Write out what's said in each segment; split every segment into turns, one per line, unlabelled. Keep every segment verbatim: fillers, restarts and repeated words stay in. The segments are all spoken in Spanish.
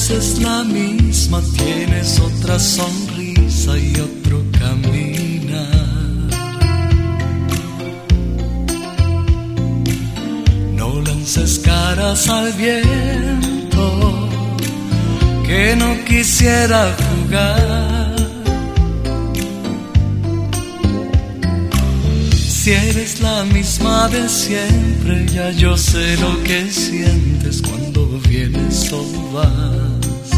es la misma, tienes otra sonrisa y otro caminar. No lances caras al viento, que no quisiera jugar. Si eres la misma de siempre, ya yo sé lo que sientes cuando vienes o vas.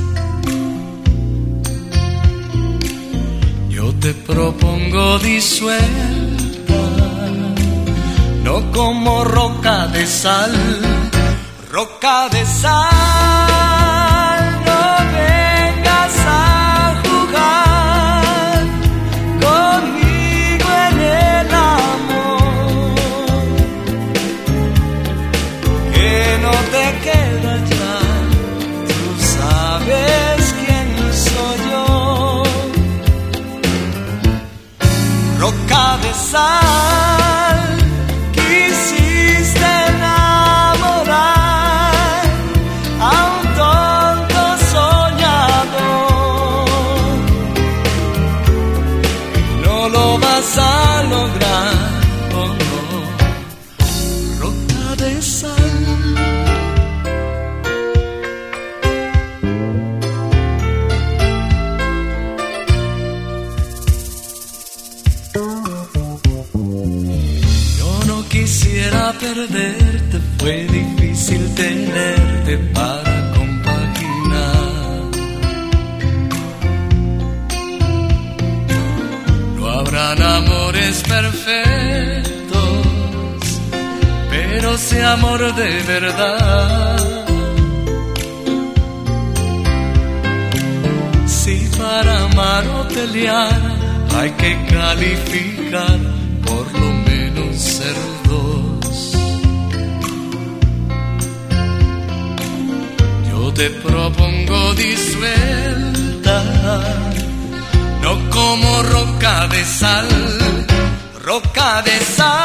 Yo te propongo disuelta, no como roca de sal, roca de sal. No vengas a jugar conmigo en el amor, que no te queda ya, tú sabes quién soy yo. Roca de sal, quisiste enamorar a un tonto soñador. No lo vas a lograr, oh no. Roca de sal. Quisiera perderte, fue difícil tenerte para compaginar. No habrán amores perfectos, pero sí amor de verdad. Si para amar o pelear hay que calificar, por lo menos ser dos. Yo te propongo disuelta, no como roca de sal, roca de sal.